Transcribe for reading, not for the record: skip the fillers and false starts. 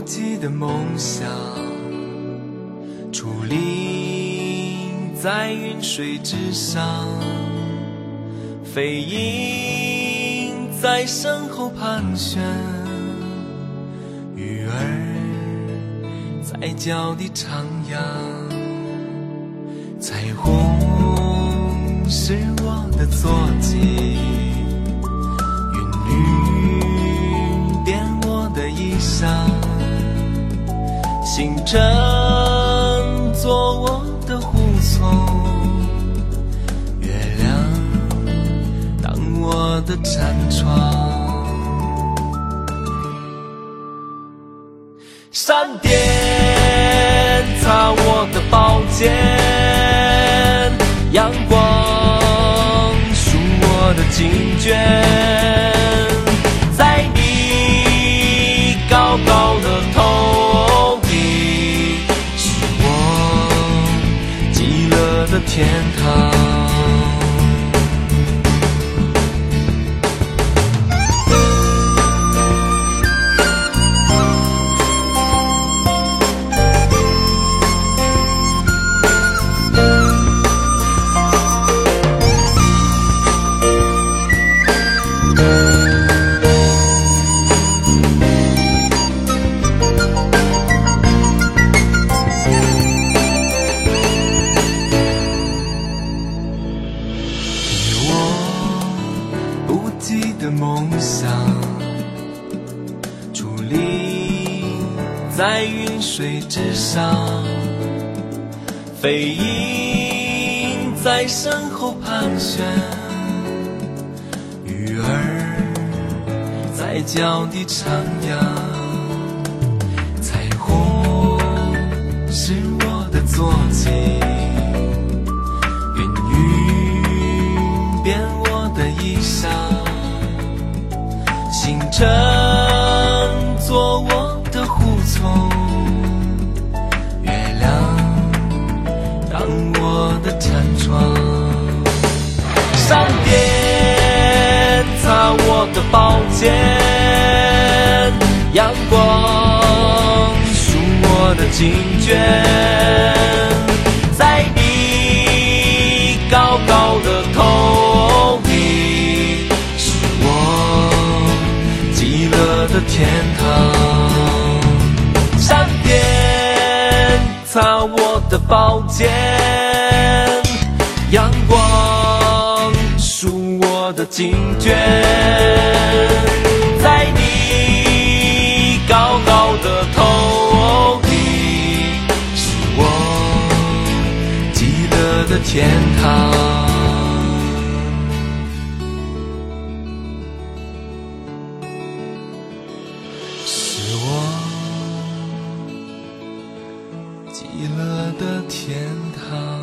羁的梦想，矗立在云水之上，飞鹰在身后盘旋，鱼儿在脚底徜徉，彩虹是我的坐骑，云雨变我的衣裳，星辰做我的护从，月亮当我的扇窗，闪电擦我的宝剑，阳光束我的经卷，在你高高的头顶，是我极乐的天堂。的梦想矗立在云水之上，飞鹰在身后盘旋，鱼儿在脚底徜徉，彩虹是我的坐骑，云雨变我的衣裳，星辰做我的护从，月亮当我的扇窗，闪电擦我的宝剑，阳光束我的经卷，在你高高的头顶，是我极乐的天堂。闪电擦我的宝剑，阳光束我的经卷，在你高高的头顶，是我极乐的天堂。极乐的天堂。